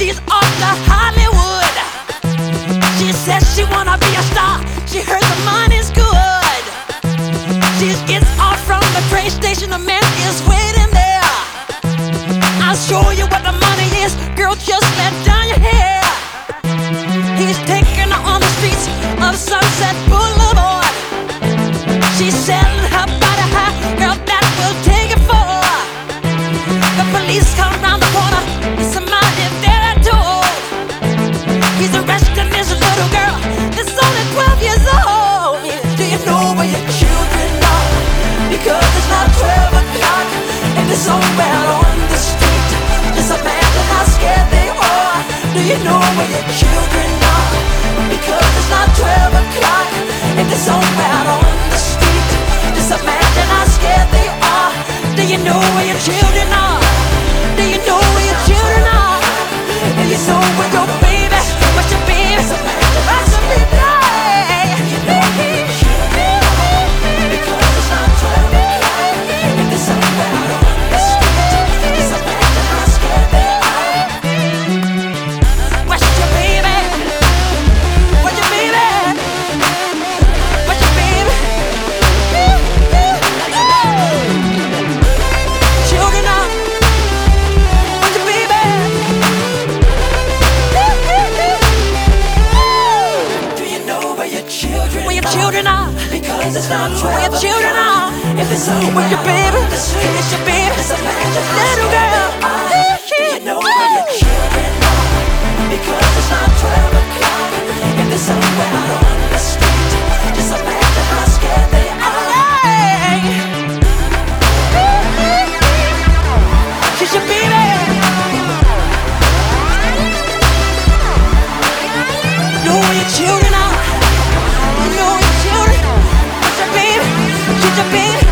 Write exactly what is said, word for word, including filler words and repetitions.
She's off to Hollywood. She says she wanna be a star. She heard the money's good. She gets off from the train station. The man is waiting there. I'll show you what the money is. Girl, just let down your hair. He's taking her on the streets of Sunset Boulevard. She's selling her body high. Girl, that will take it for. The police come round the corner. Somebody there at door. He's arresting this little girl that's only twelve years old. Do you know where your children are? Because it's not twelve o'clock and it's somewhere on the street. Just imagine how scared they are. Do you know where your children are? Because it's not twelve o'clock and it's somewhere on the street. Just imagine how scared they are. Do you know where your children are? Do you know where your children are? Do you know where your baby, where's your baby, where's your baby? Because it's not twelve o'clock and it's somewhere on the street. Just imagine how scared they are. Where's your baby? Where's your baby? Where's your baby? Children are. Where's your baby? Do you know where your children Where your children are? Because it's not twelve. Where your children are? If it's where your baby? It's your baby. Little girl. Do you know where your children are? Because it's not twelve o'clock and it's somewhere on the street. Just imagine how scared they are. She's your baby. Know where your children are. You know where your children. What's your baby? She's your baby.